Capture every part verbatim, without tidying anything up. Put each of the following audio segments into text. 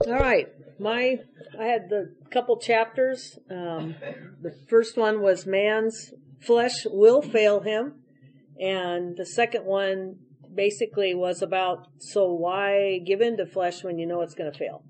All right. My, I had the couple chapters. Um, the first one was man's flesh will fail him. And the second one basically was about, so why give in to flesh when you know it's going to fail?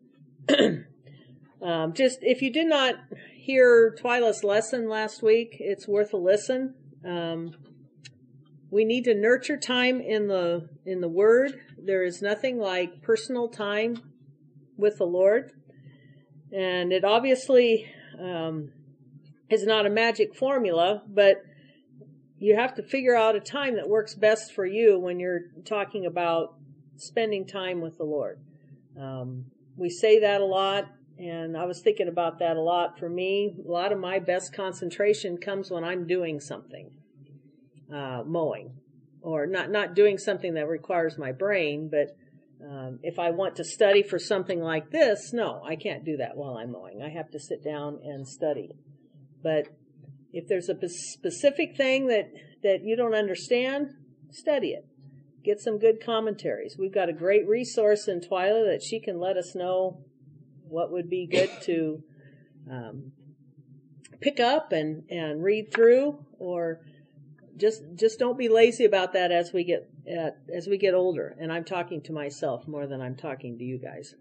um, just, if you did not hear Twyla's lesson last week, it's worth a listen. Um, we need to nurture time in the, in the Word. There is nothing like personal time with the Lord. And it obviously um, is not a magic formula, but you have to figure out a time that works best for you when you're talking about spending time with the Lord. Um, we say that a lot, and I was thinking about that a lot. For me, a lot of my best concentration comes when I'm doing something, uh, mowing, or not, not doing something that requires my brain, but Um, if I want to study for something like this, no, I can't do that while I'm mowing. I have to sit down and study. But if there's a specific thing that, that you don't understand, study it. Get some good commentaries. We've got a great resource in Twyla that she can let us know what would be good to um, pick up and, and read through, or just just don't be lazy about that as we get uh, as we get older. And I'm talking to myself more than I'm talking to you guys.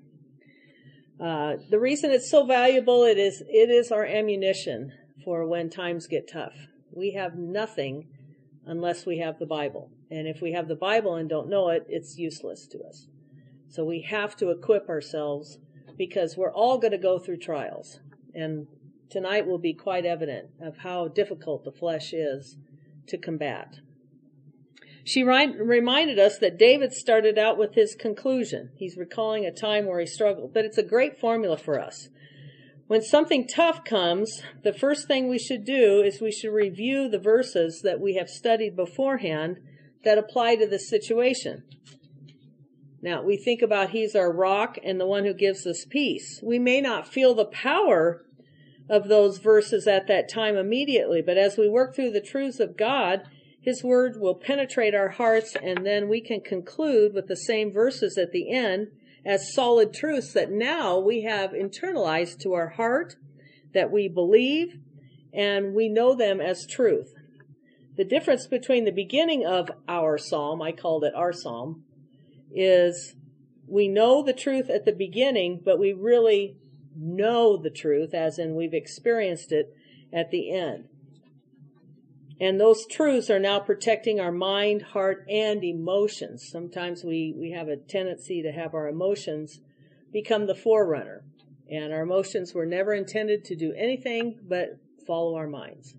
Uh, the reason it's so valuable, it is it is our ammunition for when times get tough. We have nothing unless we have the Bible. And if we have the Bible and don't know it, it's useless to us. So we have to equip ourselves, because we're all going to go through trials. And tonight will be quite evident of how difficult the flesh is to combat. She ri- reminded us that David started out with his conclusion. He's recalling a time where he struggled, but it's a great formula for us. When something tough comes, the first thing we should do is we should review the verses that we have studied beforehand that apply to this situation. Now, we think about He's our rock and the one who gives us peace. We may not feel the power of those verses at that time immediately, but as we work through the truths of God, His Word will penetrate our hearts, and then we can conclude with the same verses at the end as solid truths that now we have internalized to our heart, that we believe, and we know them as truth. The difference between the beginning of our psalm, I called it our psalm, is we know the truth at the beginning, but we really know the truth, as in we've experienced it at the end. And those truths are now protecting our mind, heart, and emotions. Sometimes we, we have a tendency to have our emotions become the forerunner. And our emotions were never intended to do anything but follow our minds.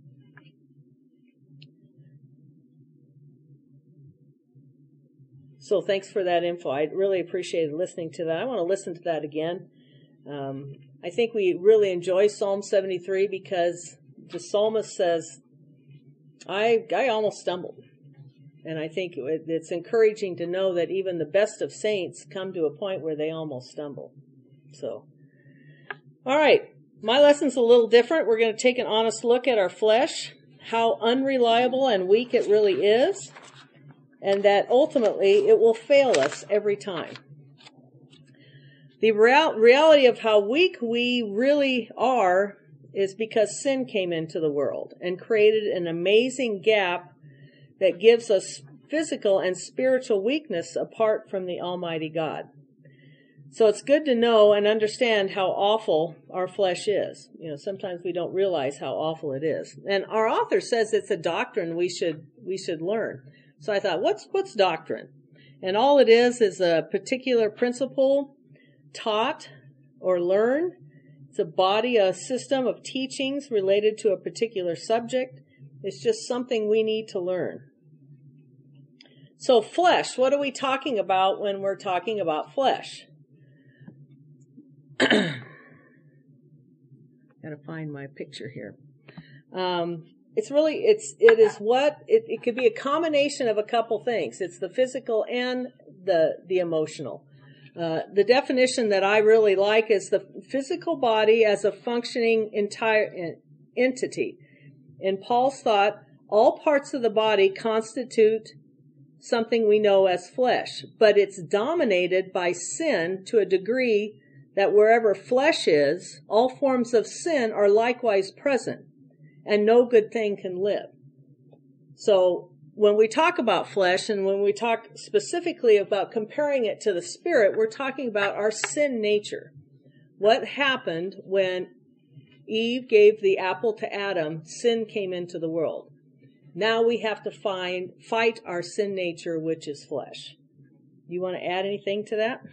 So thanks for that info. I really appreciated listening to that. I want to listen to that again. Um, I think we really enjoy Psalm seventy-three because the psalmist says, I, I almost stumbled. And I think it, it's encouraging to know that even the best of saints come to a point where they almost stumble. So, all right. My lesson's a little different. We're going to take an honest look at our flesh, how unreliable and weak it really is, and that ultimately it will fail us every time. The real, reality of how weak we really are is because sin came into the world and created an amazing gap that gives us physical and spiritual weakness apart from the Almighty God. So it's good to know and understand how awful our flesh is. You know, sometimes we don't realize how awful it is. And our author says it's a doctrine we should we should learn. So I thought, what's what's doctrine? And all it is is a particular principle taught or learned. It's a body, a system of teachings related to a particular subject. It's just something we need to learn. So flesh, what are we talking about when we're talking about flesh? Gotta find my picture here. Um, it's really, it's, it is what, it, it could be a combination of a couple things. It's the physical and the, the emotional. Uh, the definition that I really like is the physical body as a functioning entire entity. In Paul's thought, all parts of the body constitute something we know as flesh, but it's dominated by sin to a degree that wherever flesh is, all forms of sin are likewise present, and no good thing can live. So when we talk about flesh, and when we talk specifically about comparing it to the spirit, we're talking about our sin nature. What happened when Eve gave the apple to Adam? Sin came into the world. Now we have to find, fight our sin nature, which is flesh. You want to add anything to that?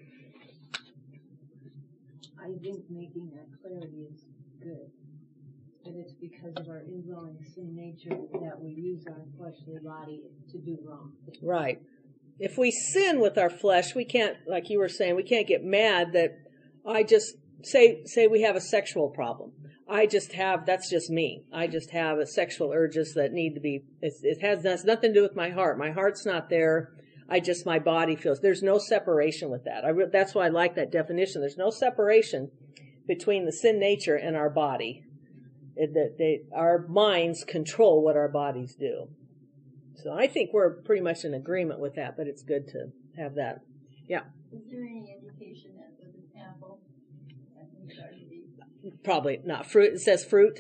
I think making that clarity is good. That it's because of our indwelling sin nature that we use our fleshly body to do wrong things. Right. If we sin with our flesh, we can't, like you were saying, we can't get mad that I just, say, say we have a sexual problem. I just have, that's just me. I just have a sexual urges that need to be, it, it has, that's nothing to do with my heart. My heart's not there. I just, my body feels, there's no separation with that. I, that's why I like that definition. There's no separation between the sin nature and our body. It, that they, our minds control what our bodies do. So I think we're pretty much in agreement with that, but it's good to have that. Yeah. Is there any indication that with an apple, that we started to be? Probably not. Fruit, it says fruit.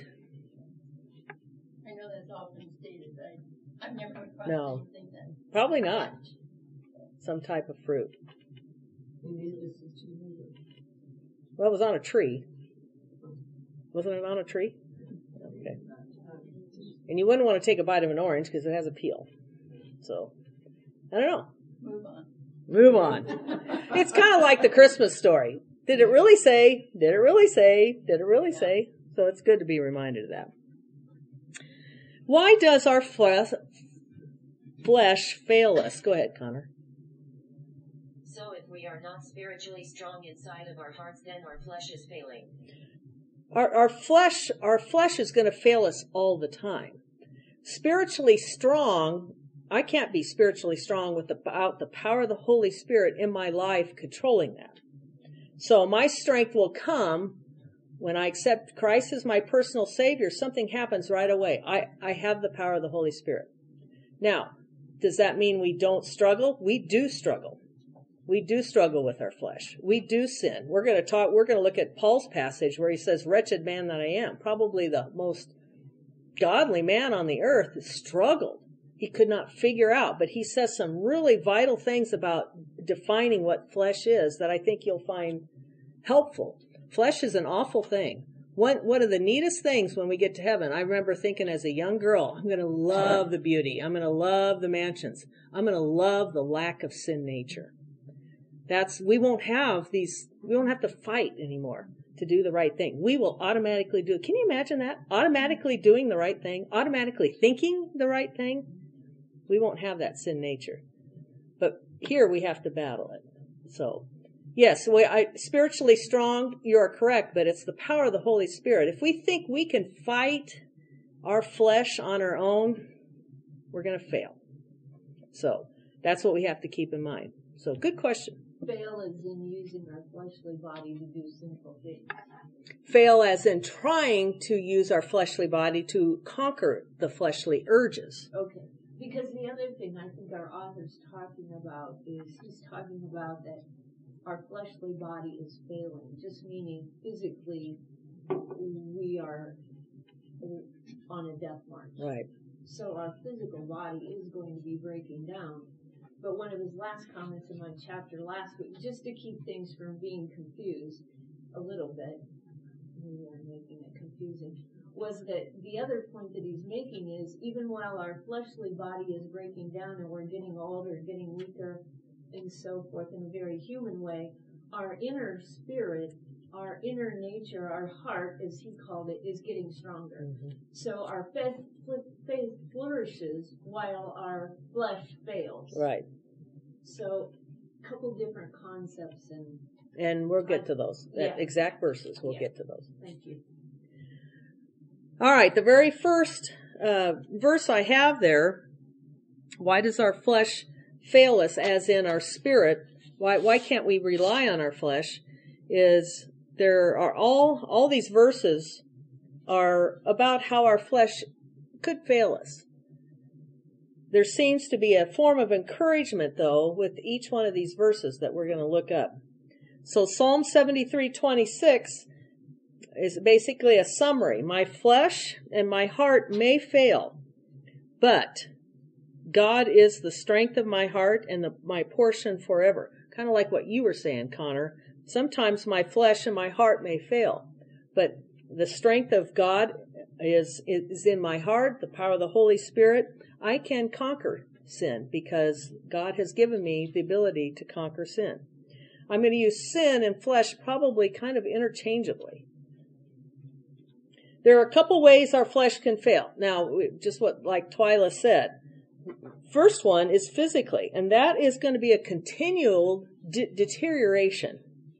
I know that's often stated, but I, I've never come across No. anything that. Probably not. Some type of fruit. Well, it was on a tree. Wasn't it on a tree? Okay. And you wouldn't want to take a bite of an orange because it has a peel. So, I don't know. Move on. Move on. It's kind of like the Christmas story. Did it really say? Did it really say? Did it really say? So it's good to be reminded of that. Why does our flesh, flesh fail us? Go ahead, Connor. So if we are not spiritually strong inside of our hearts, then our flesh is failing. Our, our flesh, our flesh is going to fail us all the time. Spiritually strong, I can't be spiritually strong without the power of the Holy Spirit in my life controlling that. So my strength will come when I accept Christ as my personal Savior. Something happens right away. I, I have the power of the Holy Spirit. Now, does that mean we don't struggle? We do struggle. We do struggle with our flesh. We do sin. We're going to talk, we're going to look at Paul's passage where he says, wretched man that I am. Probably the most godly man on the earth struggled. He could not figure out, but he says some really vital things about defining what flesh is that I think you'll find helpful. Flesh is an awful thing. One, one of the neatest things when we get to heaven, I remember thinking as a young girl, I'm going to love the beauty. I'm going to love the mansions. I'm going to love the lack of sin nature. That's, we won't have these, we won't have to fight anymore to do the right thing. We will automatically do it. Can you imagine that? Automatically doing the right thing, automatically thinking the right thing. We won't have that sin nature. But here we have to battle it. So, yes, we, I, spiritually strong, you are correct, but it's the power of the Holy Spirit. If we think we can fight our flesh on our own, we're going to fail. So, that's what we have to keep in mind. So, good question. Fail as in using our fleshly body to do sinful things. Fail as in trying to use our fleshly body to conquer the fleshly urges. Okay. Because the other thing I think our author's talking about is he's talking about that our fleshly body is failing, just meaning physically we are on a death march. Right. So our physical body is going to be breaking down. But one of his last comments in my chapter last week, just to keep things from being confused a little bit, maybe I'm making it confusing, was that the other point that he's making is even while our fleshly body is breaking down and we're getting older, getting weaker, and so forth in a very human way, our inner spirit, our inner nature, our heart, as he called it, is getting stronger. Mm-hmm. So our faith, faith flourishes while our flesh fails. Right. So a couple different concepts. And and we'll get to those. Yeah. Exact verses. We'll yeah. get to those. Thank you. All right. The very first uh, verse I have there, why does our flesh fail us, as in our spirit? Why, why can't we rely on our flesh? Is there are all, all these verses are about how our flesh could fail us. There seems to be a form of encouragement, though, with each one of these verses that we're going to look up. So Psalm seventy-three twenty-six is basically a summary. My flesh and my heart may fail, but God is the strength of my heart and the, my portion forever. Kind of like what you were saying, Connor. Sometimes my flesh and my heart may fail, but the strength of God is, is in my heart, the power of the Holy Spirit. I can conquer sin because God has given me the ability to conquer sin. I'm going to use sin and flesh probably kind of interchangeably. There are a couple ways our flesh can fail. Now, just what, like Twyla said, first one is physically, and that is going to be a continual de- deterioration.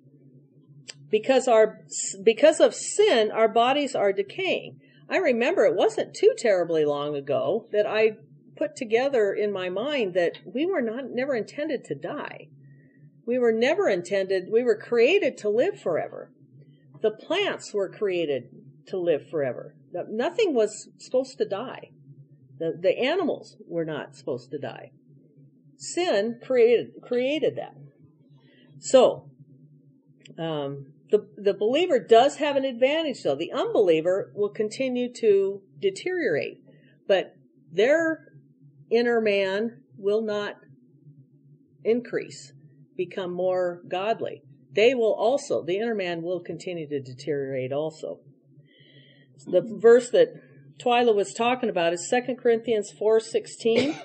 Because our, because of sin, our bodies are decaying. I remember it wasn't too terribly long ago that I put together in my mind that we were not, never intended to die. We were never intended, we were created to live forever. The plants were created to live forever. Nothing was supposed to die. The, the animals were not supposed to die. Sin created, created that. So, um, the, the believer does have an advantage though. The unbeliever will continue to deteriorate, but their inner man will not increase, become more godly. They will also, the inner man will continue to deteriorate also. The verse that Twyla was talking about is Second Corinthians four sixteen.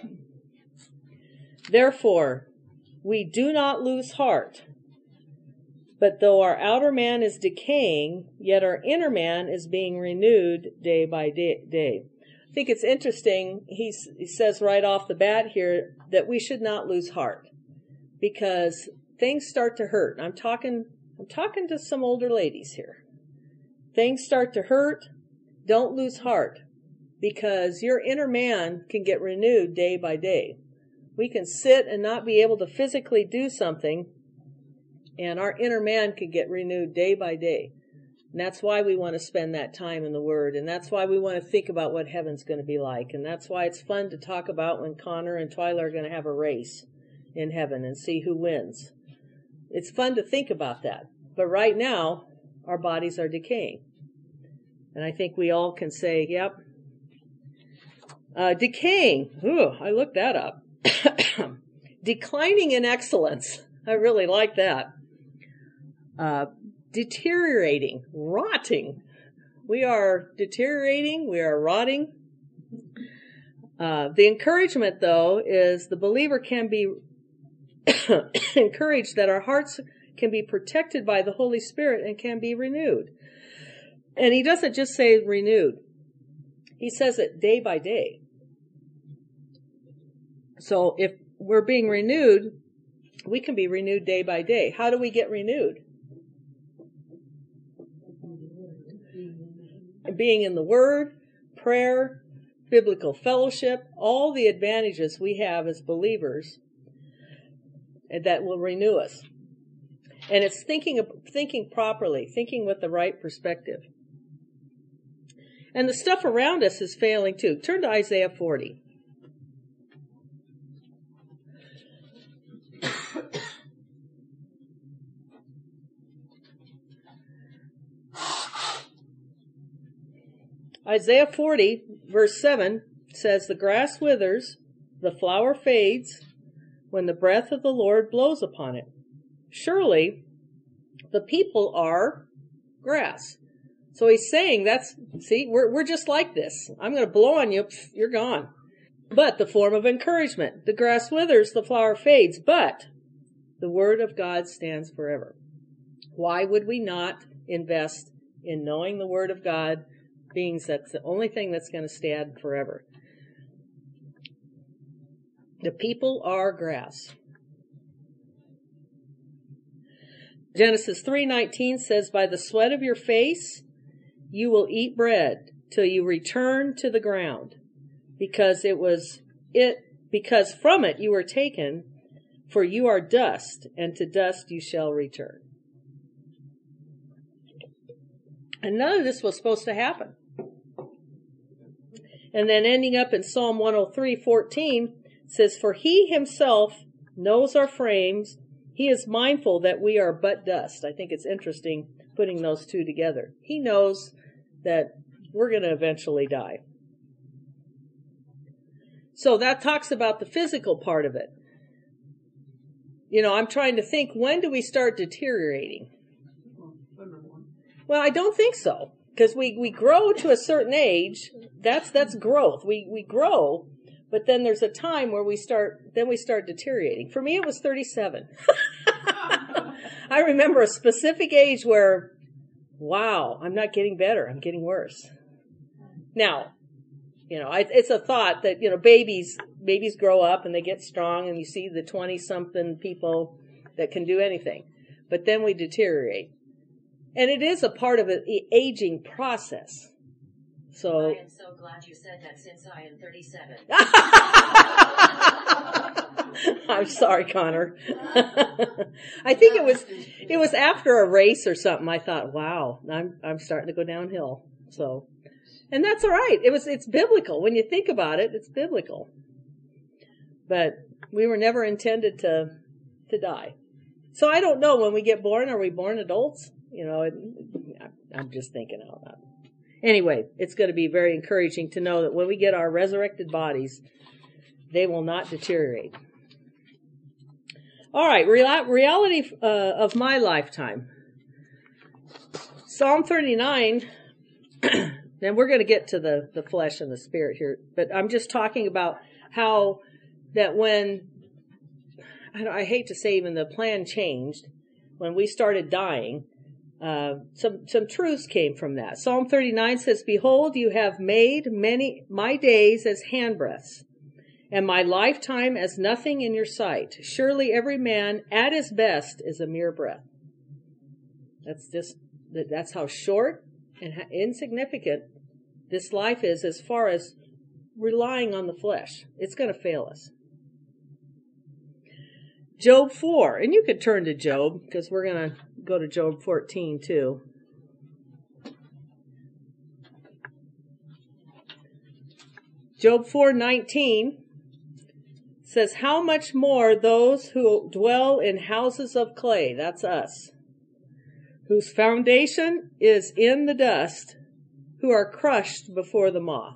Therefore, we do not lose heart, but though our outer man is decaying, yet our inner man is being renewed day by day. day. I think it's interesting, he's, he says right off the bat here that we should not lose heart because things start to hurt. I'm talking, I'm talking to some older ladies here. Things start to hurt. Don't lose heart because your inner man can get renewed day by day. We can sit and not be able to physically do something, and our inner man can get renewed day by day. And that's why we want to spend that time in the Word, and that's why we want to think about what heaven's going to be like, and that's why it's fun to talk about when Connor and Twyla are going to have a race in heaven and see who wins. It's fun to think about that. But right now, our bodies are decaying. And I think we all can say, yep. Uh, decaying. Ooh, I looked that up. Declining in excellence. I really like that. Uh, deteriorating. Rotting. We are deteriorating. We are rotting. Uh, the encouragement, though, is the believer can be encouraged that our hearts can be protected by the Holy Spirit and can be renewed. And he doesn't just say renewed. He says it day by day. So if we're being renewed, we can be renewed day by day. How do we get renewed? Being in the Word, prayer, biblical fellowship, all the advantages we have as believers that will renew us. And it's thinking thinking properly, thinking with the right perspective. And the stuff around us is failing too. Turn to Isaiah forty. Isaiah forty, verse seven says, the grass withers, the flower fades, when the breath of the Lord blows upon it. Surely, the people are grass. So he's saying that's, see, we're, we're just like this. I'm going to blow on you, pff, you're gone. But the form of encouragement, the grass withers, the flower fades, but the word of God stands forever. Why would we not invest in knowing the word of God, being that's the only thing that's going to stand forever? The people are grass. Genesis three nineteen says, by the sweat of your face you will eat bread till you return to the ground, because it was it because from it you were taken, for you are dust, and to dust you shall return. And none of this was supposed to happen. And then ending up in Psalm one oh three fourteen says, for he himself knows our frames, He is mindful that we are but dust. I think it's interesting putting those two together. He knows that we're going to eventually die. So that talks about the physical part of it. You know, I'm trying to think, when do we start deteriorating? Well, I don't think so. Because we, we grow to a certain age. That's, that's growth. We, we grow, but then there's a time where we start, then we start deteriorating. For me, it was thirty-seven. I remember a specific age where, wow, I'm not getting better. I'm getting worse. Now, you know, I, it's a thought that, you know, babies, babies grow up and they get strong, and you see the twenty something people that can do anything, but then we deteriorate. And it is a part of an aging process. So I am so glad you said that, since I am thirty-seven. I'm sorry, Connor. I think it was it was after a race or something. I thought, wow, I'm I'm starting to go downhill. So, and that's all right. It was it's biblical when you think about it. It's biblical. But we were never intended to to die. So I don't know, when we get born, are we born adults? You know, it, I'm just thinking out loud. Anyway, it's going to be very encouraging to know that when we get our resurrected bodies, they will not deteriorate. All right, real, reality uh, of my lifetime. Psalm thirty-nine, then we're going to get to the, the flesh and the spirit here, but I'm just talking about how that when, I, I hate to say even the plan changed, when we started dying, Uh, some, some truths came from that. Psalm thirty-nine says, "Behold, you have made many, my days as handbreadths, and my lifetime as nothing in your sight. Surely every man at his best is a mere breath." That's just, that's how short and insignificant this life is as far as relying on the flesh. It's going to fail us. Job four, and you could turn to Job, because we're going to go to Job fourteen too. Job four nineteen says, "How much more those who dwell in houses of clay," that's us, "whose foundation is in the dust, who are crushed before the moth."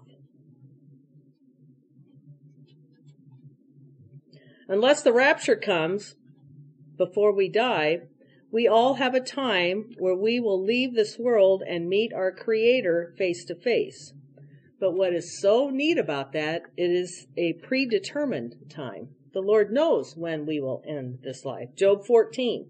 Unless the rapture comes before we die, we all have a time where we will leave this world and meet our Creator face to face. But what is so neat about that, it is a predetermined time. The Lord knows when we will end this life. Job fourteen.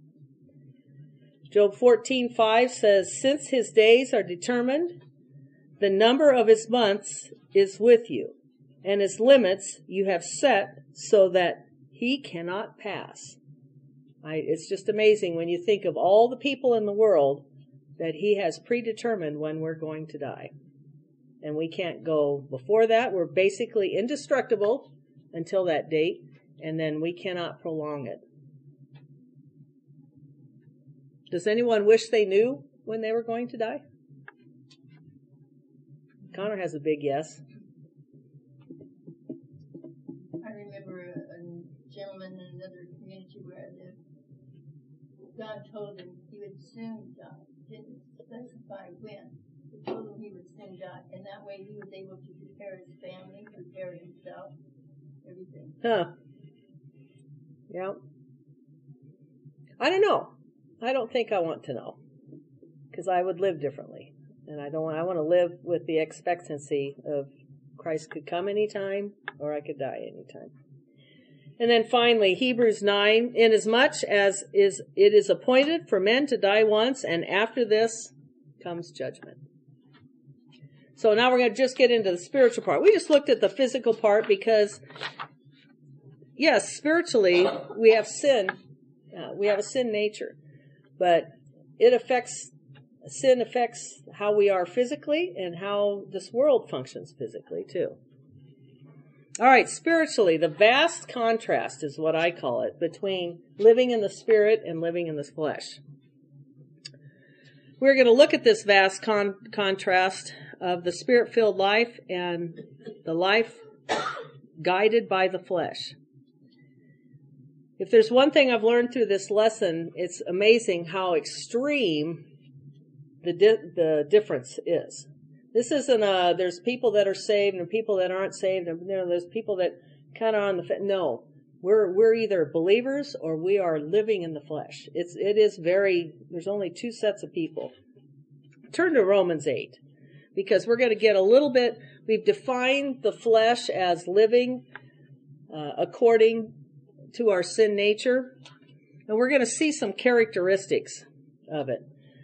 Job fourteen five says, "Since his days are determined, the number of his months is with you, and his limits you have set so that he cannot pass." I, it's just amazing when you think of all the people in the world that he has predetermined when we're going to die. And we can't go before that. We're basically indestructible until that date, and then we cannot prolong it. Does anyone wish they knew when they were going to die? Connor has a big yes. I remember a, a gentleman in another community where I lived. God told him he would soon die. Didn't specify when. He told him he would soon die, and that way he was able to prepare his family, prepare himself, everything. Huh. Yeah. I don't know. I don't think I want to know, because I would live differently, and I don't want. I want to live with the expectancy of Christ could come anytime, or I could die anytime. And then finally, Hebrews nine, "Inasmuch as is it is appointed for men to die once, and after this comes judgment." So now we're going to just get into the spiritual part. We just looked at the physical part because, yes, spiritually we have sin. Uh, we have a sin nature, but it affects, sin affects how we are physically and how this world functions physically too. All right, spiritually, the vast contrast is what I call it between living in the spirit and living in the flesh. We're going to look at this vast con- contrast of the spirit-filled life and the life guided by the flesh. If there's one thing I've learned through this lesson, it's amazing how extreme the di- the difference is. This isn't a, there's people that are saved and people that aren't saved, and you know, there's people that kind of on the, no, we're, we're either believers or we are living in the flesh. It's, it is very, there's only two sets of people. Turn to Romans eight, because we're going to get a little bit, we've defined the flesh as living, uh, according to our sin nature, and we're going to see some characteristics of it.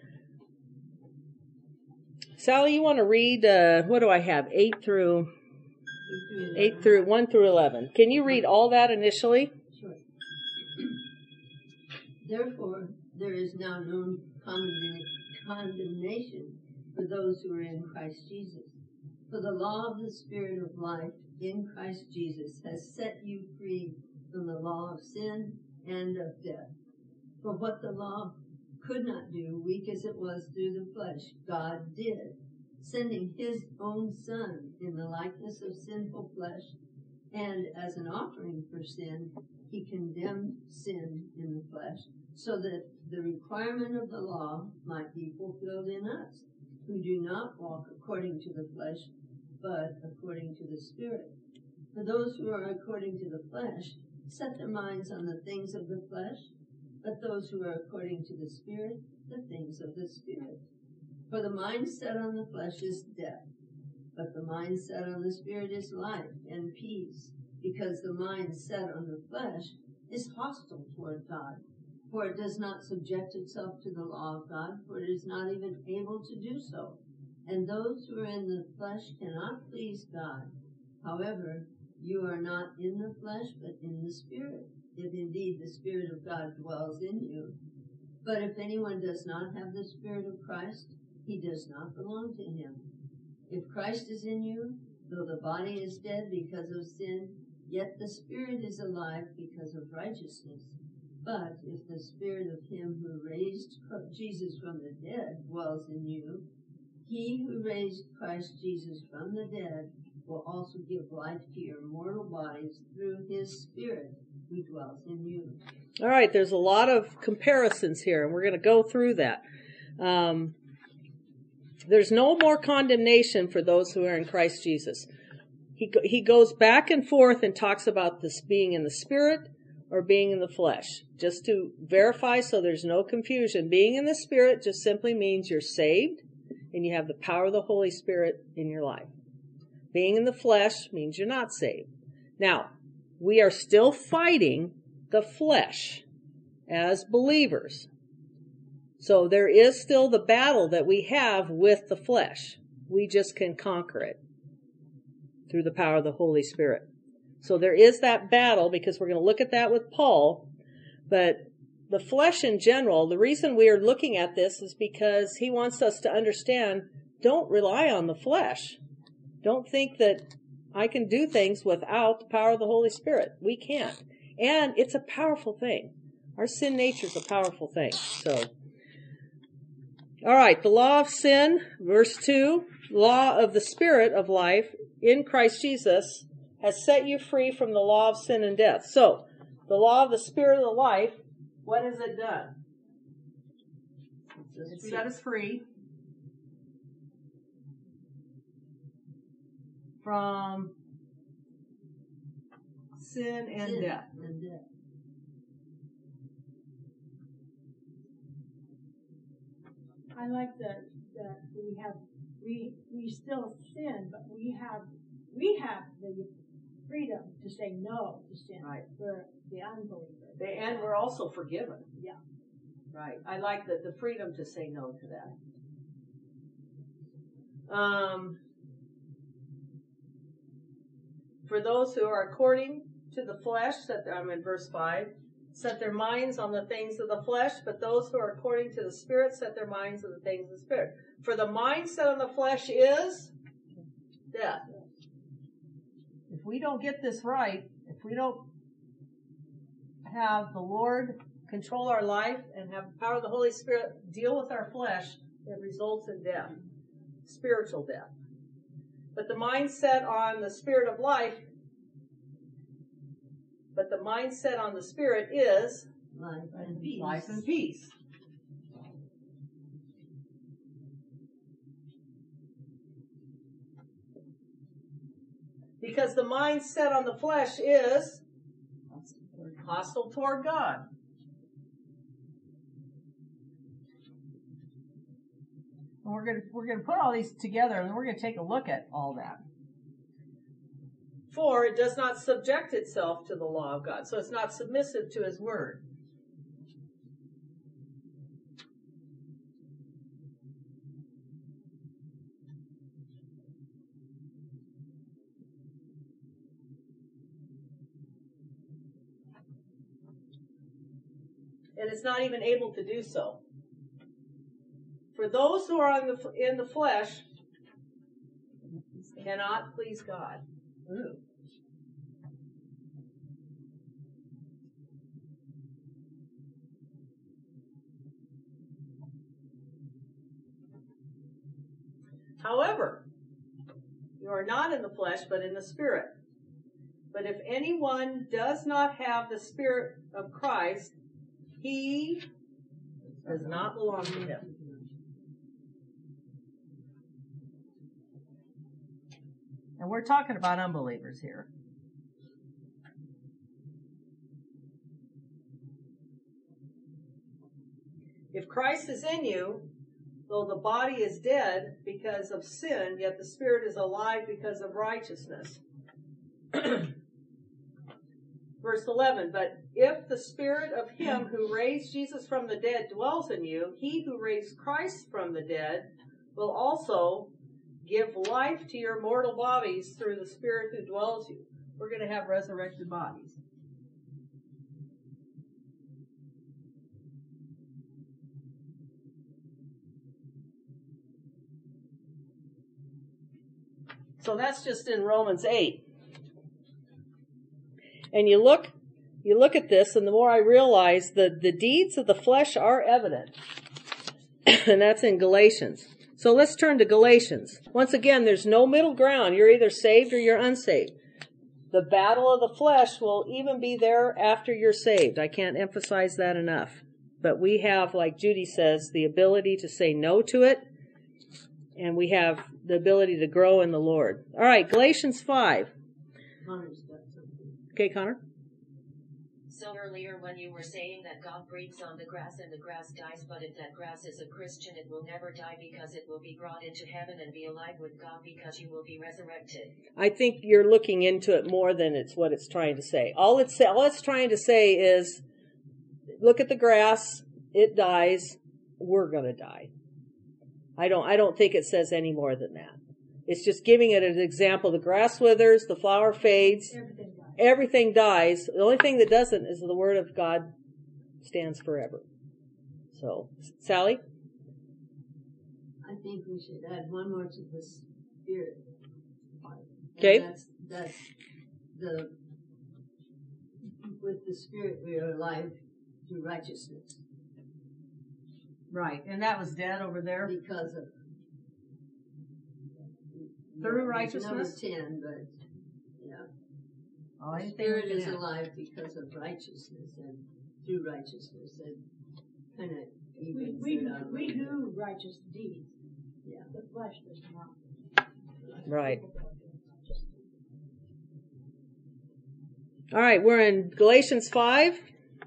Sally, you want to read, uh, what do I have, eight through, eight through, one through eleven. Can you read all that initially? Sure. Therefore, there is now no condemnation for those who are in Christ Jesus. For the law of the Spirit of life in Christ Jesus has set you free from the law of sin and of death. For what the law could not do, weak as it was through the flesh, God did, sending his own Son in the likeness of sinful flesh, and as an offering for sin, he condemned sin in the flesh, so that the requirement of the law might be fulfilled in us, who do not walk according to the flesh, but according to the Spirit. For those who are according to the flesh set their minds on the things of the flesh, but those who are according to the Spirit, the things of the Spirit. For the mind set on the flesh is death, but the mind set on the Spirit is life and peace, because the mind set on the flesh is hostile toward God, for it does not subject itself to the law of God, for it is not even able to do so. And those who are in the flesh cannot please God. However, you are not in the flesh, but in the Spirit, if indeed the Spirit of God dwells in you. But if anyone does not have the Spirit of Christ, he does not belong to him. If Christ is in you, though the body is dead because of sin, yet the Spirit is alive because of righteousness. But if the Spirit of him who raised Jesus from the dead dwells in you, he who raised Christ Jesus from the dead will also give life to your mortal bodies through his Spirit who dwells in you. All right, there's a lot of comparisons here, and we're going to go through that. Um, there's no more condemnation for those who are in Christ Jesus. He he goes back and forth and talks about this being in the Spirit or being in the flesh, just to verify so there's no confusion. Being in the Spirit just simply means you're saved and you have the power of the Holy Spirit in your life. Being in the flesh means you're not saved. Now, we are still fighting the flesh as believers. So there is still the battle that we have with the flesh. We just can conquer it through the power of the Holy Spirit. So there is that battle, because we're going to look at that with Paul. But the flesh in general, the reason we are looking at this is because he wants us to understand, don't rely on the flesh. Don't think that I can do things without the power of the Holy Spirit. We can't. And it's a powerful thing. Our sin nature is a powerful thing. So, all right, the law of sin, verse two, law of the Spirit of life in Christ Jesus has set you free from the law of sin and death. So, the law of the Spirit of life, what has it done? It set us free from sin and Sin death. and death. I like that that we have we we still sin, but we have we have the freedom to say no to sin. Right. For the unbeliever. They, and we're also forgiven. Yeah. Right. I like the, the freedom to say no to that. Um, for those who are according to the flesh, that I'm in verse five, set their minds on the things of the flesh, but those who are according to the Spirit set their minds on the things of the Spirit. For the mind set on the flesh is death. If we don't get this right, if we don't have the Lord control our life and have the power of the Holy Spirit deal with our flesh, it results in death, spiritual death. But the mindset on the Spirit of life But the mindset on the Spirit is Life and peace. life and peace. Because the mindset on the flesh is hostile toward God. And we're going to we're going to put all these together, and we're going to take a look at all that. For it does not subject itself to the law of God. So it's not submissive to His word. And it's not even able to do so. For those who are on the, in the flesh cannot please God. Ooh. However, you are not in the flesh, but in the Spirit. But if anyone does not have the Spirit of Christ, he does not belong to Him. And we're talking about unbelievers here. If Christ is in you, though the body is dead because of sin, yet the Spirit is alive because of righteousness. Verse eleven, but if the Spirit of Him who raised Jesus from the dead dwells in you, He who raised Christ from the dead will also give life to your mortal bodies through the Spirit who dwells in you. We're going to have resurrected bodies. So that's just in Romans eight. And you look, you look at this, and the more I realize that the deeds of the flesh are evident. And that's in Galatians. So let's turn to Galatians. Once again, there's no middle ground. You're either saved or you're unsaved. The battle of the flesh will even be there after you're saved. I can't emphasize that enough. But we have, like Judy says, the ability to say no to it. And we have the ability to grow in the Lord. All right, Galatians five. Connor's got something. Okay, Connor? So earlier when you were saying that God breathes on the grass and the grass dies, but if that grass is a Christian, it will never die because it will be brought into heaven and be alive with God because you will be resurrected. I think you're looking into it more than it's what it's trying to say. All it's, all it's trying to say is, look at the grass, it dies, we're going to die. I don't, I don't think it says any more than that. It's just giving it an example. The grass withers, the flower fades, everything dies. Everything dies. The only thing that doesn't is the word of God stands forever. So, Sally? I think we should add one more to the Spirit part. Okay. And that's, that's the, with the Spirit we are alive to righteousness. Right. And that was dead over there. Because of Through yeah, righteousness? Number ten, but yeah. Oh, I The didn't think Spirit we did is that. alive because of righteousness and through righteousness. And kind of We, we, do, we do righteous deeds. Yeah. The flesh does not. Right. All right, we're in Galatians five.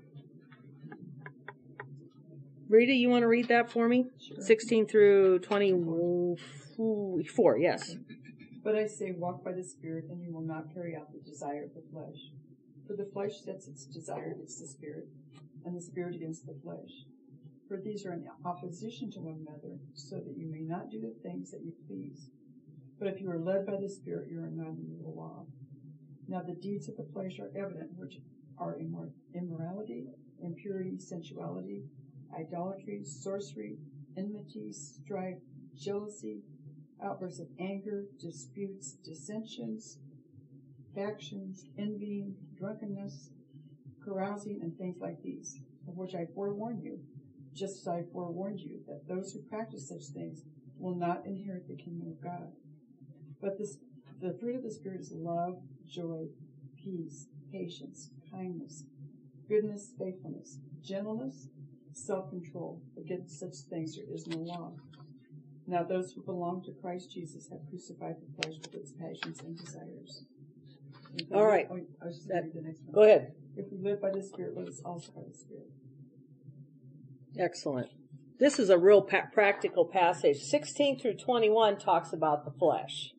Rita, you want to read that for me? Sure. sixteen through twenty-four, yes. But I say, walk by the Spirit, and you will not carry out the desire of the flesh. For the flesh sets its desire against the Spirit, and the Spirit against the flesh. For these are in opposition to one another, so that you may not do the things that you please. But if you are led by the Spirit, you are not under the law. Now the deeds of the flesh are evident, which are immor- immorality, impurity, sensuality, idolatry, sorcery, enmity, strife, jealousy, outbursts of anger, disputes, dissensions, factions, envying, drunkenness, carousing, and things like these, of which I forewarn you, just as I forewarned you, that those who practice such things will not inherit the kingdom of God. But this, the fruit of the Spirit is love, joy, peace, patience, kindness, goodness, faithfulness, gentleness, self-control. Against such things there is no law. Now those who belong to Christ Jesus have crucified the flesh with its passions and desires. All right. Oh, I was just going to read the next one. Go ahead. If we live by the Spirit, let us also by the Spirit. Excellent. This is a real pa- practical passage. sixteen through twenty-one talks about the flesh.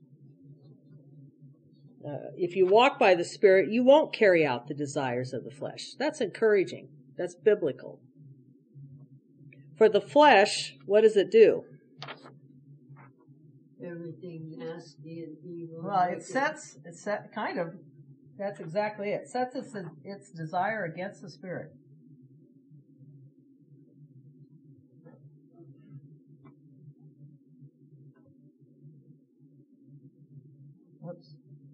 Uh, if you walk by the Spirit, you won't carry out the desires of the flesh. That's encouraging. That's biblical. For the flesh, what does it do? Everything nasty and evil. Well, it sets, it set, kind of, that's exactly it. It sets its, its desire against the Spirit. Whoops.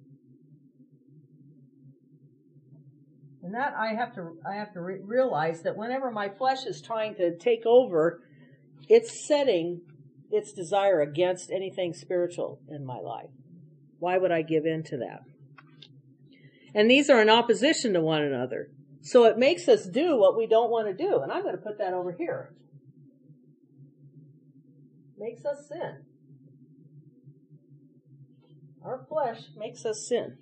And that I have to, I have to re- realize that whenever my flesh is trying to take over, it's setting its desire against anything spiritual in my life. Why would I give in to that? And these are in opposition to one another. So it makes us do what we don't want to do. And I'm going to put that over here. Makes us sin. Our flesh makes us sin.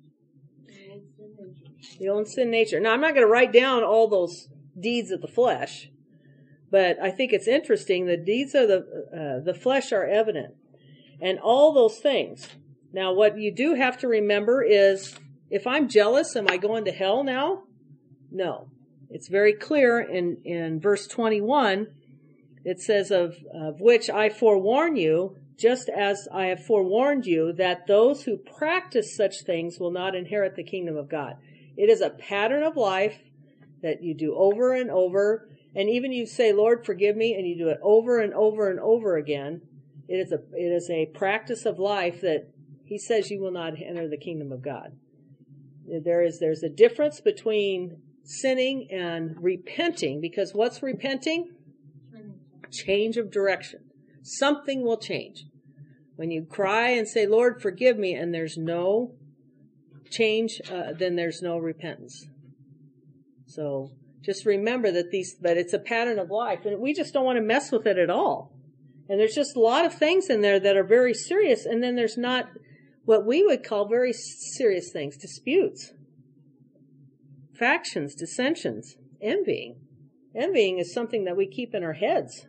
The old sin nature. Now, I'm not going to write down all those deeds of the flesh, but I think it's interesting. The deeds of the uh, the flesh are evident, and all those things. Now, what you do have to remember is, if I'm jealous, am I going to hell now? No. It's very clear in, in verse twenty-one. It says, of, of which I forewarn you, just as I have forewarned you, that those who practice such things will not inherit the kingdom of God. It is a pattern of life that you do over and over. And even you say, Lord, forgive me, and you do it over and over and over again. It is a, it is a practice of life that he says you will not enter the kingdom of God. There is, there's a difference between sinning and repenting, because what's repenting? Change of direction. Something will change. When you cry and say, Lord, forgive me, and there's no change, uh, then there's no repentance. So just remember that these, that it's a pattern of life, and we just don't want to mess with it at all. And there's just a lot of things in there that are very serious, and then there's not what we would call very serious things, disputes, factions, dissensions, envying. Envying is something that we keep in our heads.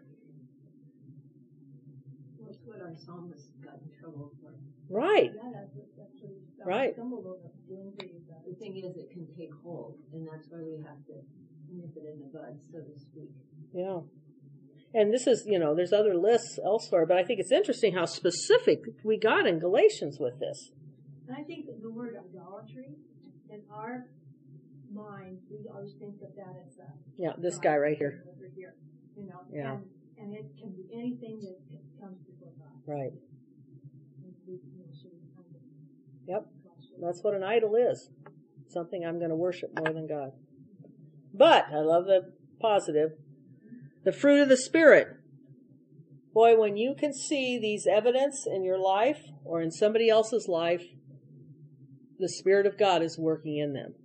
That's what our psalmist got in trouble for. Right. Yeah, that's what, that's what he's Right. stumbled over doing things. The thing is, it can take hold, and that's why we have to nip it in the bud, so to speak. Yeah. And this is, you know, there's other lists elsewhere, but I think it's interesting how specific we got in Galatians with this. And I think that the word idolatry, in our mind, we always think of that as a Yeah, this guy right here. over here, you know, Yeah. and, and it can be anything that comes before God. Right. And we, you know, should we kind of Yep. That's what an idol is. Something I'm going to worship more than God. But, I love the positive, the fruit of the Spirit. Boy, when you can see these evidence in your life or in somebody else's life, the Spirit of God is working in them.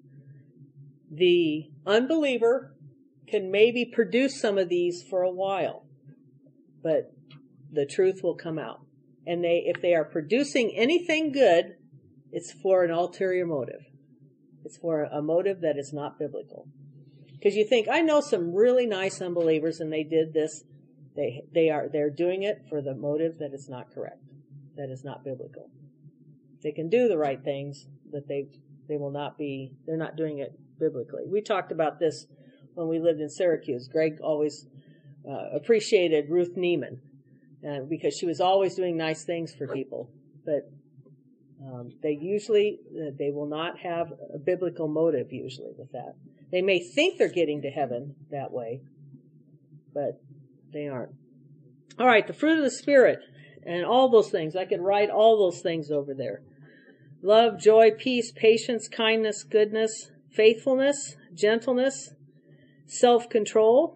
The unbeliever can maybe produce some of these for a while, but the truth will come out. And they, if they are producing anything good, it's for an ulterior motive. It's for a motive that is not biblical. Because you think, I know some really nice unbelievers and they did this. They, they are, they're doing it for the motive that is not correct. That is not biblical. They can do the right things, but they, they will not be, they're not doing it biblically. We talked about this when we lived in Syracuse. Greg always uh, appreciated Ruth Neiman uh, because she was always doing nice things for people. But um, they usually, uh, they will not have a biblical motive usually with that. They may think they're getting to heaven that way, but they aren't. All right, the fruit of the Spirit and all those things. I could write all those things over there. Love, joy, peace, patience, kindness, goodness, faithfulness, gentleness, self-control.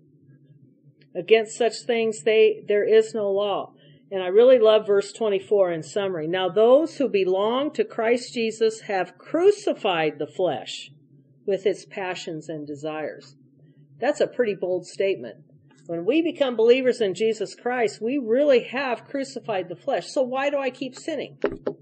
Against such things they there is no law. And I really love verse twenty-four in summary. Now those who belong to Christ Jesus have crucified the flesh with its passions and desires. That's a pretty bold statement. When we become believers in Jesus Christ, we really have crucified the flesh. So why do I keep sinning?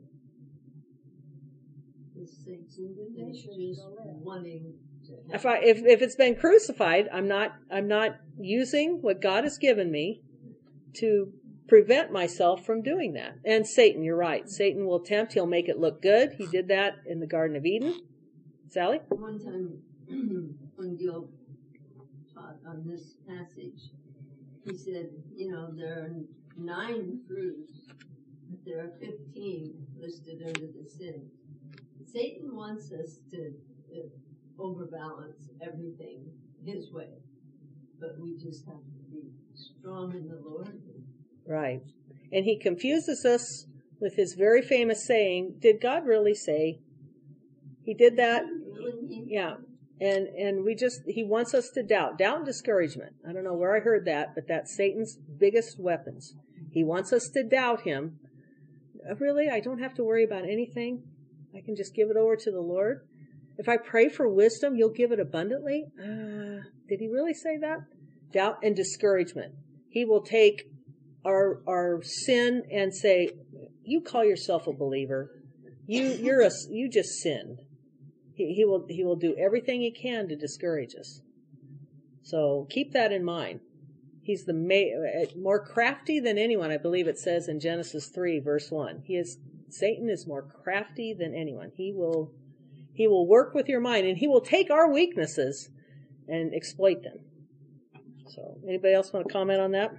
If I if, if it's been crucified, I'm not I'm not using what God has given me to prevent myself from doing that. And Satan, you're right. Satan will tempt. He'll make it look good. He did that in the Garden of Eden. Sally? One time when Gil taught on this passage, he said, you know, there are nine fruits, but there are fifteen listed under the sin. Satan wants us to uh, overbalance everything his way, but we just have to be strong in the Lord. Right. And he confuses us with his very famous saying, did God really say? He did that. Yeah. And and we just, he wants us to doubt. Doubt and discouragement. I don't know where I heard that, but that's Satan's biggest weapons. He wants us to doubt him. Really? I don't have to worry about anything? I can just give it over to the Lord? If I pray for wisdom, you'll give it abundantly? Uh, did he really say that? Doubt and discouragement. He will take our our sin and say, you call yourself a believer. You you're a you just sinned. He, he will he will do everything he can to discourage us. So keep that in mind. He's the ma- more crafty than anyone, I believe it says in Genesis three, verse one. He is Satan is more crafty than anyone. He will he will work with your mind, and he will take our weaknesses and exploit them. So, anybody else want to comment on that?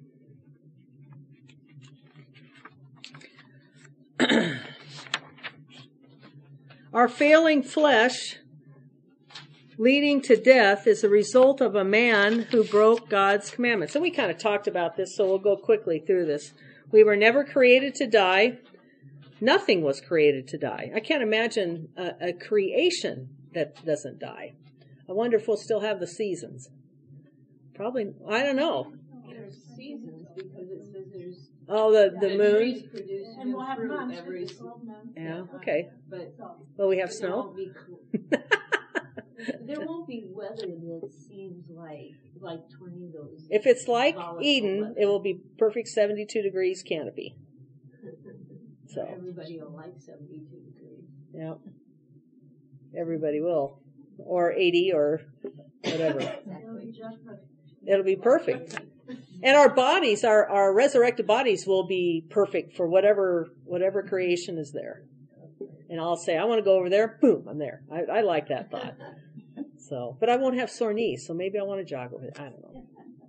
Our failing flesh leading to death is a result of a man who broke God's commandments. And we kind of talked about this, so we'll go quickly through this. We were never created to die. Nothing was created to die. I can't imagine a, a creation that doesn't die. I wonder if we'll still have the seasons. Probably, I don't know. There's seasons because it says there's Oh, the, the the moon? trees produce And new we'll have fruit months, every it's twelve months. Yeah, okay. But Well, we have there snow. won't be there won't be weather that seems like like tornadoes. If it's like volatile Eden, weather. it will be perfect seventy-two degrees canopy. So, Everybody will like seventy-two degrees. yeah. Everybody will. Or eighty or whatever. It'll be just perfect. It'll be perfect. And our bodies, our, our resurrected bodies will be perfect for whatever whatever creation is there. And I'll say, I want to go over there. Boom, I'm there. I, I like that thought. So, but I won't have sore knees, so maybe I want to jog over there. I don't know.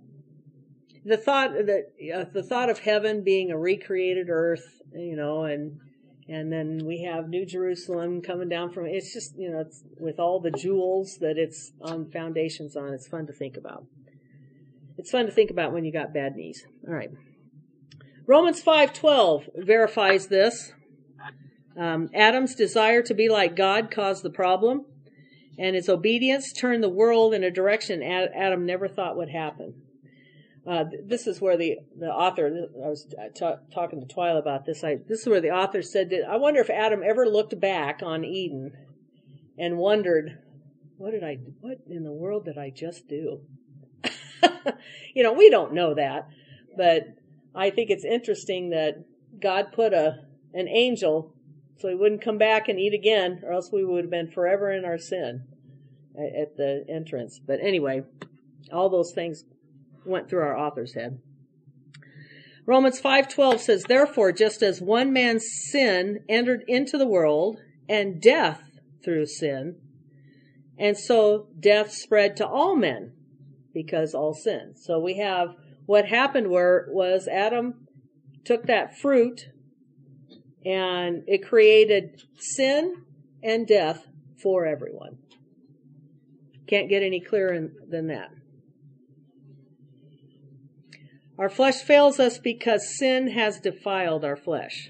The thought that uh, the thought of heaven being a recreated earth, you know, and and then we have New Jerusalem coming down from. It's just, you know, it's with all the jewels that it's on foundations on. It's fun to think about. It's fun to think about when you got bad knees. All right. Romans five twelve verifies this. Um, Adam's desire to be like God caused the problem, and his obedience turned the world in a direction Adam never thought would happen. Uh, this is where the, the author, I was ta- talking to Twyla about this, I, this is where the author said that, I wonder if Adam ever looked back on Eden and wondered, what did I, what in the world did I just do? You know, we don't know that, but I think it's interesting that God put a an angel so he wouldn't come back and eat again, or else we would have been forever in our sin at the entrance. But anyway, all those things went through our author's head. Romans five twelve says, therefore, just as one man's sin entered into the world, and death through sin, and so death spread to all men, because all sinned. So we have what happened where was Adam took that fruit and it created sin and death for everyone. Can't get any clearer than that. Our flesh fails us because sin has defiled our flesh.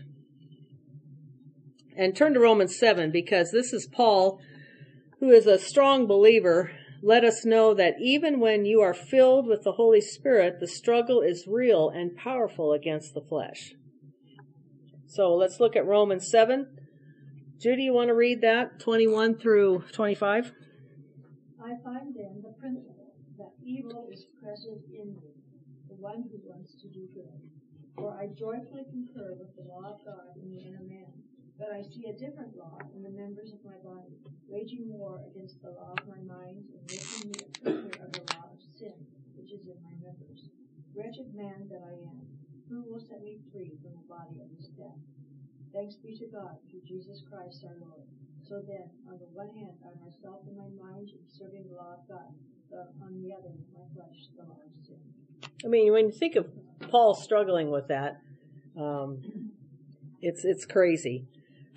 And turn to Romans seven, because this is Paul, who is a strong believer. Let us know that even when you are filled with the Holy Spirit, the struggle is real and powerful against the flesh. So let's look at Romans seven. Judy, you want to read that, twenty-one through twenty-five? I find then the principle that evil is present in me, the one who wants to do good. For I joyfully concur with the law of God in the inner man, but I see a different law in the members of my body, waging war against the law of my mind and making me a prisoner of the law of sin, which is in my members. Wretched man that I am, who will set me free from the body of this death? Thanks be to God through Jesus Christ our Lord. So then, on the one hand, I myself in my mind am serving the law of God, but on the other, my flesh, the law of sin. I mean, when you think of Paul struggling with that, um, it's it's crazy.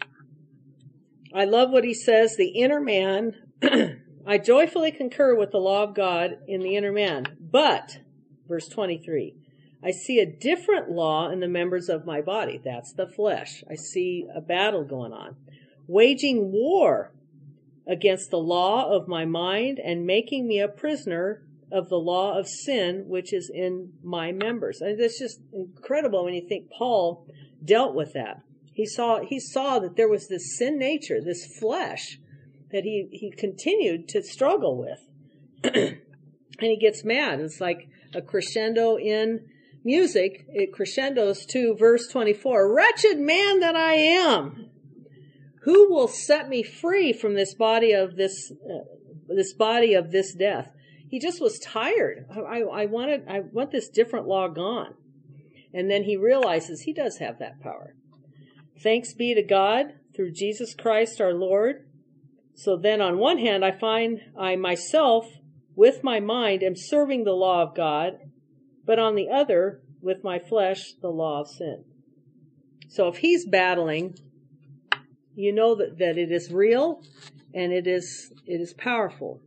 I love what he says, the inner man, I joyfully concur with the law of God in the inner man, but, verse twenty-three, I see a different law in the members of my body. That's the flesh. I see a battle going on. Waging war against the law of my mind and making me a prisoner of the law of sin, which is in my members. And it's just incredible when you think Paul dealt with that. He saw, he saw that there was this sin nature, this flesh, that he, he continued to struggle with. And he gets mad. It's like a crescendo in music. It crescendos to verse twenty-four. Wretched man that I am! Who will set me free from this body of this, uh, this body of this death? He just was tired. I, I wanted, I want this different law gone. And then he realizes he does have that power. Thanks be to God through Jesus Christ our Lord. So then on one hand, I find I myself with my mind am serving the law of God, but on the other, with my flesh, the law of sin. So if he's battling, you know that, that it is real and it is, it is powerful.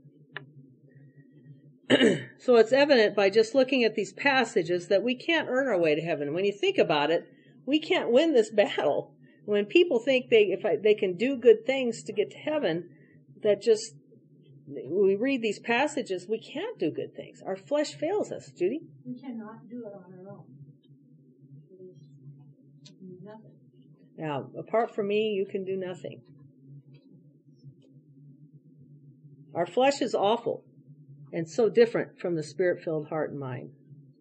So it's evident by just looking at these passages that we can't earn our way to heaven. When you think about it, we can't win this battle. When people think they, if I, they can do good things to get to heaven, that just, we read these passages, we can't do good things. Our flesh fails us, Judy. We cannot do it on our own. It is nothing. Now, apart from me, you can do nothing. Our flesh is awful and so different from the Spirit-filled heart and mind.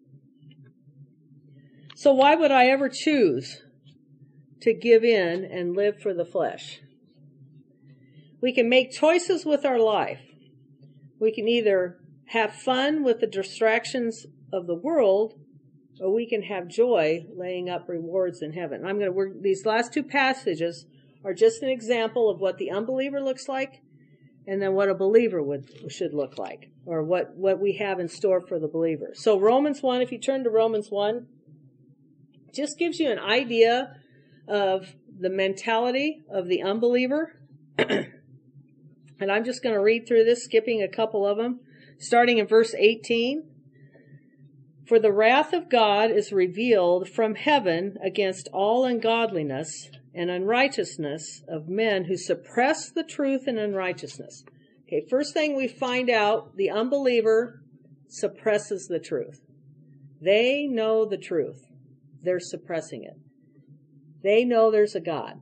So why would I ever choose to give in and live for the flesh? We can make choices with our life. We can either have fun with the distractions of the world, or we can have joy laying up rewards in heaven. I'm going to work, these last two passages are just an example of what the unbeliever looks like and then what a believer would should look like, or what, what we have in store for the believer. So Romans one, if you turn to Romans one, just gives you an idea of the mentality of the unbeliever. And I'm just going to read through this, skipping a couple of them, starting in verse eighteen. For the wrath of God is revealed from heaven against all ungodliness and unrighteousness of men who suppress the truth in unrighteousness. Okay, first thing we find out, the unbeliever suppresses the truth. They know the truth. They're suppressing it. They know there's a God.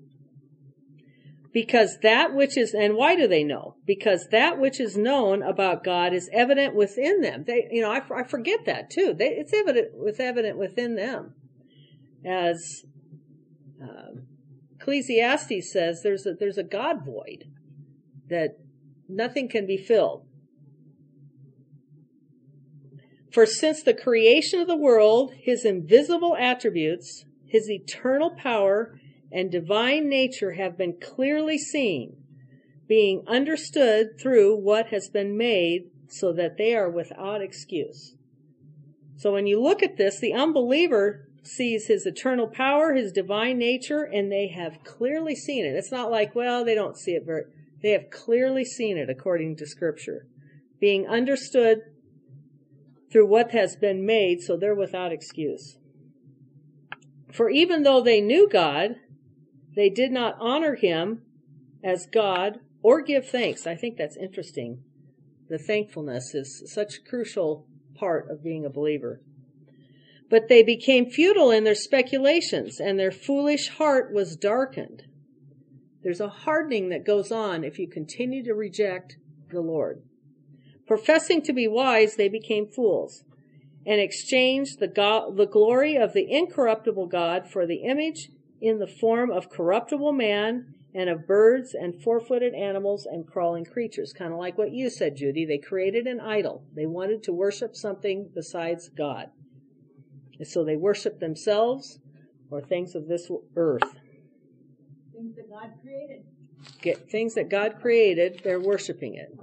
Because that which is, and why do they know? Because that which is known about God is evident within them. They, you know, I, I forget that too. They, it's evident, it's evident within them. As um, Ecclesiastes says, there's a, there's a God void that nothing can be filled. For since the creation of the world, his invisible attributes, his eternal power, and divine nature have been clearly seen, being understood through what has been made, so that they are without excuse. So when you look at this, the unbeliever sees his eternal power, his divine nature, and they have clearly seen it. It's not like, well, they don't see it very, they have clearly seen it according to Scripture, being understood through what has been made, so they're without excuse. For even though they knew God, they did not honor him as God or give thanks. I think that's interesting. The thankfulness is such a crucial part of being a believer. But they became futile in their speculations, and their foolish heart was darkened. There's a hardening that goes on if you continue to reject the Lord. Professing to be wise, they became fools, and exchanged the, God, the glory of the incorruptible God for the image in the form of corruptible man and of birds and four-footed animals and crawling creatures. Kind of like what you said, Judy. They created an idol. They wanted to worship something besides God. And so they worshiped themselves or things of this earth. Things that God created. Get things that God created, they're worshiping it.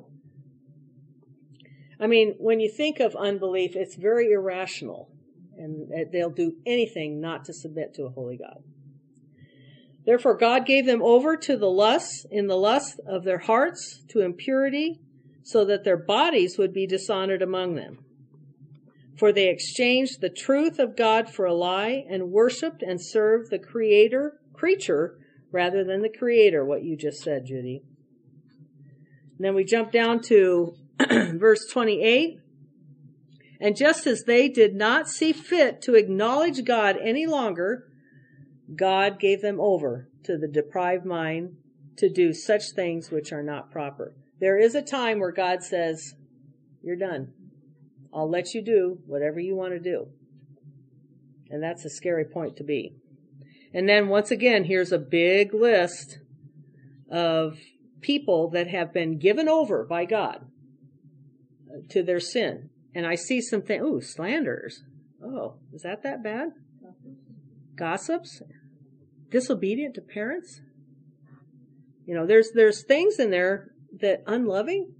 I mean, when you think of unbelief, it's very irrational, and they'll do anything not to submit to a holy God. Therefore, God gave them over to the lust, in the lust of their hearts, to impurity, so that their bodies would be dishonored among them. For they exchanged the truth of God for a lie, and worshipped and served the creator, creature, rather than the Creator, what you just said, Judy. And then we jump down to verse twenty-eight. And just as they did not see fit to acknowledge God any longer, God gave them over to the depraved mind to do such things which are not proper. There is a time where God says, you're done. I'll let you do whatever you want to do. And that's a scary point to be. And then once again, here's a big list of people that have been given over by God to their sin. And I see some things, ooh, slanderers. Oh, is that that bad? Gossips? Disobedient to parents? You know, there's there's things in there that unloving.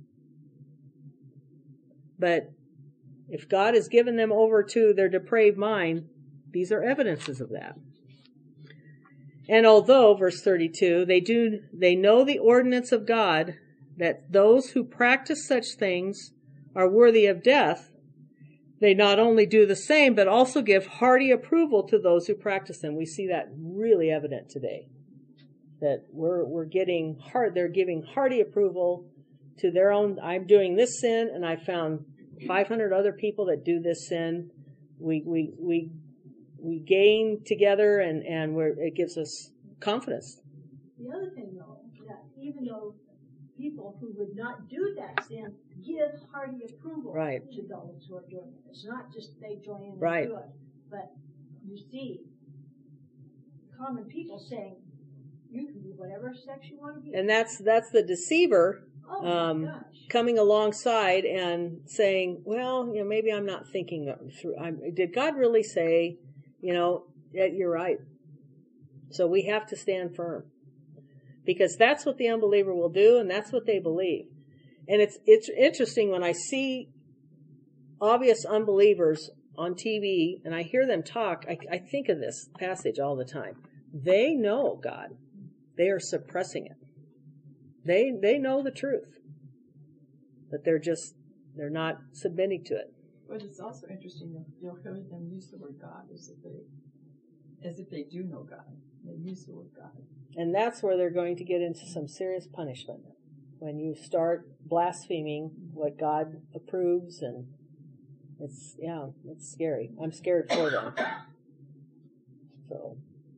But if God has given them over to their depraved mind, these are evidences of that. And although, verse thirty-two, they do, they know the ordinance of God, that those who practice such things are worthy of death, they not only do the same, but also give hearty approval to those who practice them. We see that really evident today. That we're, we're getting hard, they're giving hearty approval to their own, I'm doing this sin, and I found five hundred other people that do this sin. We, we, we, we gain together, and, and we're, it gives us confidence. The other thing, though, that even though people who would not do that sin give hearty approval Right. to those who are doing it. It's not just they join in and Right. do it, but you see common people saying, you can be whatever sex you want to be. And that's, that's the deceiver, oh um, my gosh. coming alongside and saying, well, you know, maybe I'm not thinking through, I'm, did God really say, you know, yeah, you're right. So we have to stand firm. Because that's what the unbeliever will do, and that's what they believe. And it's it's interesting when I see obvious unbelievers on T V and I hear them talk, I, I think of this passage all the time. They know God. They are suppressing it. They they know the truth. But they're just, they're not submitting to it. But it's also interesting that you'll hear them use the word God as if they, as if they do know God. They use the word God. And that's where they're going to get into some serious punishment. When you start blaspheming what God approves, and it's, yeah, it's scary. I'm scared for them. So.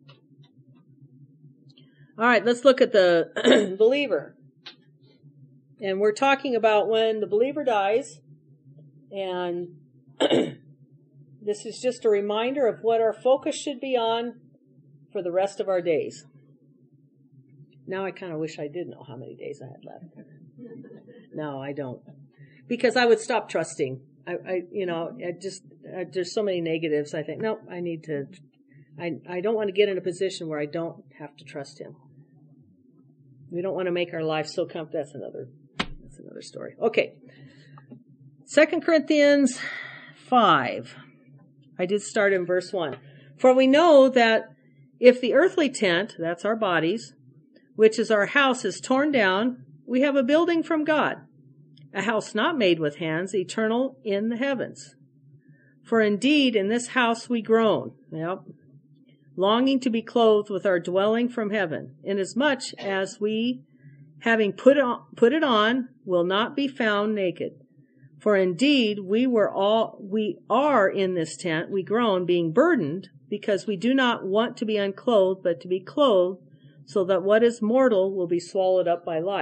All right, let's look at the believer. And we're talking about when the believer dies, and this is just a reminder of what our focus should be on for the rest of our days. Now I kind of wish I did know how many days I had left. No, I don't. Because I would stop trusting. I, I you know, I just, I, there's so many negatives. I think, no, I need to, I, I don't want to get in a position where I don't have to trust him. We don't want to make our life so comfortable. That's another, that's another story. Okay. Second Corinthians five. I did start in verse one. For we know that if the earthly tent, that's our bodies, which is our house, is torn down, we have a building from God, a house not made with hands, eternal in the heavens. For indeed in this house we groan, yep, longing to be clothed with our dwelling from heaven, inasmuch as we, having put on, put it on, will not be found naked. For indeed we were all, we are in this tent, we groan, being burdened, because we do not want to be unclothed, but to be clothed, so that what is mortal will be swallowed up by life.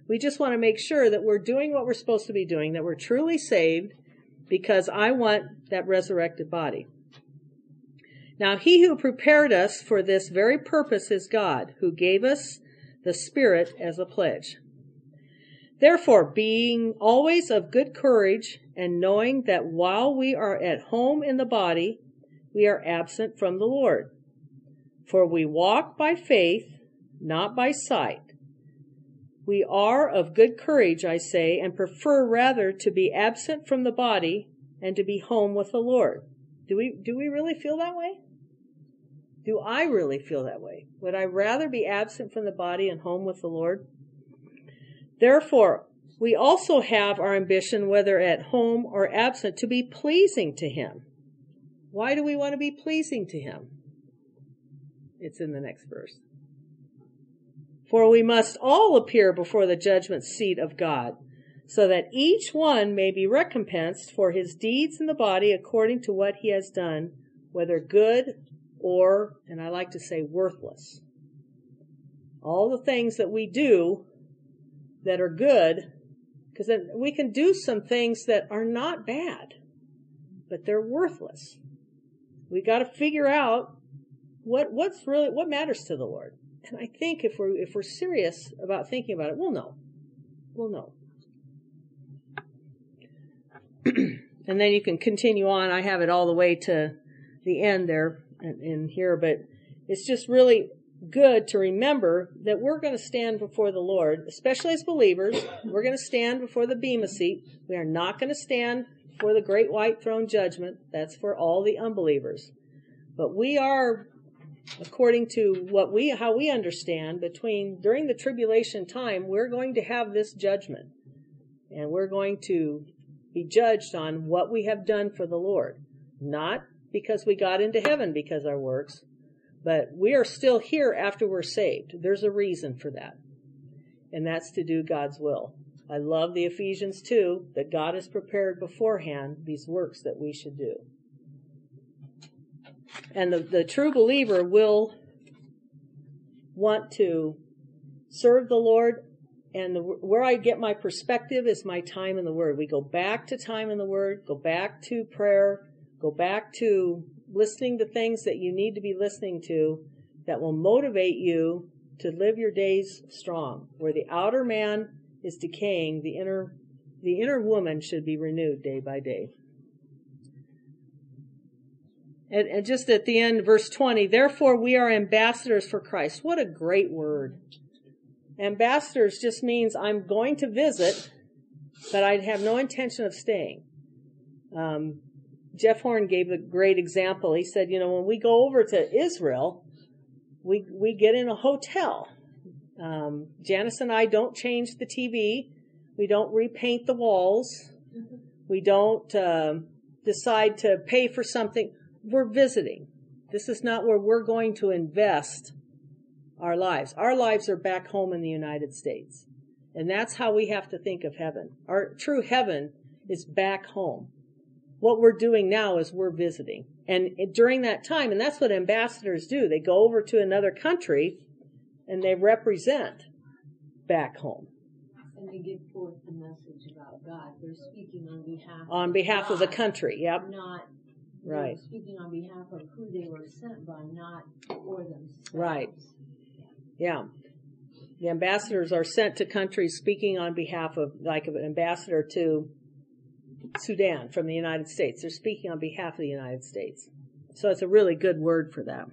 We just want to make sure that we're doing what we're supposed to be doing, that we're truly saved, because I want that resurrected body. Now, he who prepared us for this very purpose is God, who gave us the Spirit as a pledge. Therefore, being always of good courage, and knowing that while we are at home in the body, we are absent from the Lord. For we walk by faith, not by sight. We are of good courage, I say, and prefer rather to be absent from the body and to be home with the Lord. Do we, do we really feel that way? Do I really feel that way? Would I rather be absent from the body and home with the Lord? Therefore, we also have our ambition, whether at home or absent, to be pleasing to him. Why do we want to be pleasing to him? It's in the next verse. For we must all appear before the judgment seat of God, so that each one may be recompensed for his deeds in the body according to what he has done, whether good or, and I like to say, worthless. All the things that we do that are good, because then we can do some things that are not bad, but they're worthless. We got to figure out what what's really what matters to the Lord. And I think if we're if we're serious about thinking about it, we'll know. We'll know. And then you can continue on. I have it all the way to the end there in, in here, but it's just really good to remember that we're going to stand before the Lord, especially as believers. We're going to stand before the Bema seat. We are not going to stand for the great white throne judgment. That's for all the unbelievers. But we are, according to what we, how we understand, between, during the tribulation time, we're going to have this judgment. And we're going to be judged on what we have done for the Lord. Not because we got into heaven because of our works, but we are still here after we're saved. There's a reason for that. And that's to do God's will. I love the Ephesians two, that God has prepared beforehand these works that we should do. And the, the true believer will want to serve the Lord. And the, where I get my perspective is my time in the Word. We go back to time in the Word, go back to prayer, go back to listening to things that you need to be listening to that will motivate you to live your days strong. Where the outer man is decaying, the inner, the inner woman should be renewed day by day. And, and just at the end, verse twenty, therefore we are ambassadors for Christ. What a great word. Ambassadors just means I'm going to visit, but I have no intention of staying. Um, Jeff Horn gave a great example. He said, you know, when we go over to Israel, we we get in a hotel. Um, Janice and I don't change the T V. We don't repaint the walls. We don't uh, decide to pay for something. We're visiting. This is not where we're going to invest our lives. Our lives are back home in the United States. And that's how we have to think of heaven. Our true heaven is back home. What we're doing now is we're visiting. And during that time, and that's what ambassadors do, they go over to another country and they represent back home. And they give forth the message about God. They're speaking on behalf On of behalf God, of the country, yep. Not Right. They're speaking on behalf of who they were sent by, not for themselves. Right. Yeah. The ambassadors are sent to countries speaking on behalf of, like an ambassador to Sudan from the United States. They're speaking on behalf of the United States. So it's a really good word for them.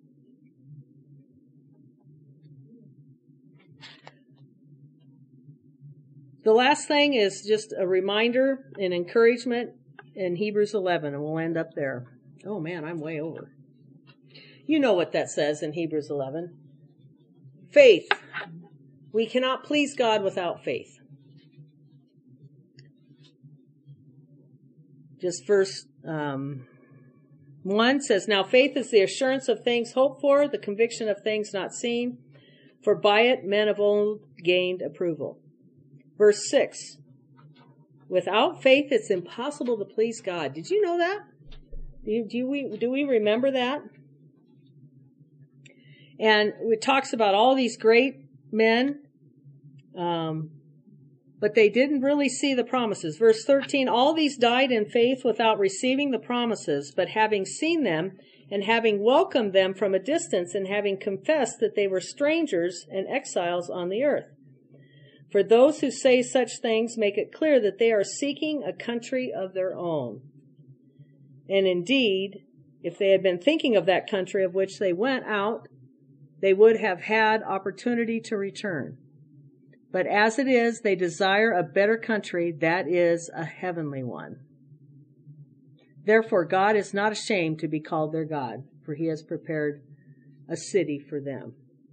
The last thing is just a reminder and encouragement in Hebrews eleven, and we'll end up there. Oh man, I'm way over. You know what that says in Hebrews eleven. Faith. We cannot please God without faith. Just verse um, one says, now faith is the assurance of things hoped for, the conviction of things not seen, for by it men of old gained approval. Verse six, without faith it's impossible to please God. Did you know that? Do, you, do, we, do we remember that? And it talks about all these great men, um, but they didn't really see the promises. Verse thirteen, all these died in faith without receiving the promises, but having seen them and having welcomed them from a distance and having confessed that they were strangers and exiles on the earth. For those who say such things make it clear that they are seeking a country of their own. And indeed, if they had been thinking of that country of which they went out, they would have had opportunity to return. But as it is, they desire a better country, that is, a heavenly one. Therefore, God is not ashamed to be called their God, for he has prepared a city for them.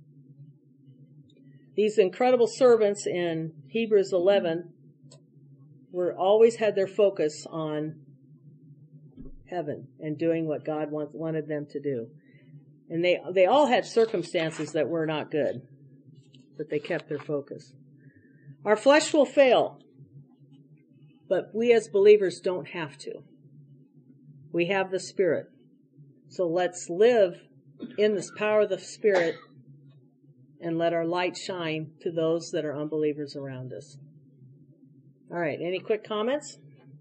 These incredible servants in Hebrews eleven were always had their focus on heaven and doing what God want, wanted them to do. And they, they all had circumstances that were not good, but they kept their focus. Our flesh will fail, but we as believers don't have to. We have the Spirit. So let's live in this power of the Spirit and let our light shine to those that are unbelievers around us. All right, any quick comments?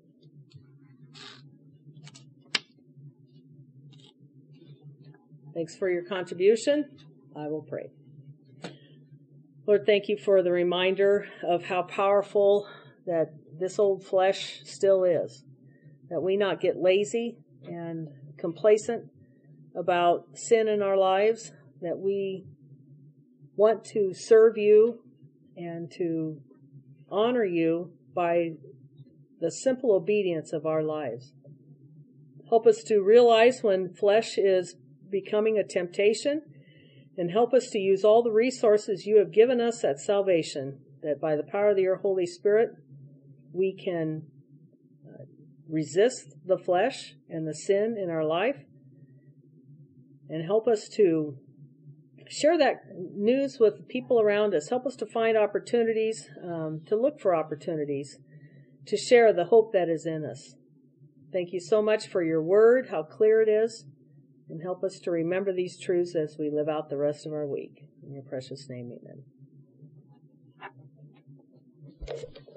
Thanks for your contribution. I will pray. Lord, thank you for the reminder of how powerful that this old flesh still is. That we not get lazy and complacent about sin in our lives. That we want to serve you and to honor you by the simple obedience of our lives. Help us to realize when flesh is becoming a temptation, and help us to use all the resources you have given us at salvation, that by the power of your Holy Spirit, we can uh, resist the flesh and the sin in our life, and help us to share that news with people around us. Help us to find opportunities, um, to look for opportunities, to share the hope that is in us. Thank you so much for your word, how clear it is. And help us to remember these truths as we live out the rest of our week. In your precious name, amen.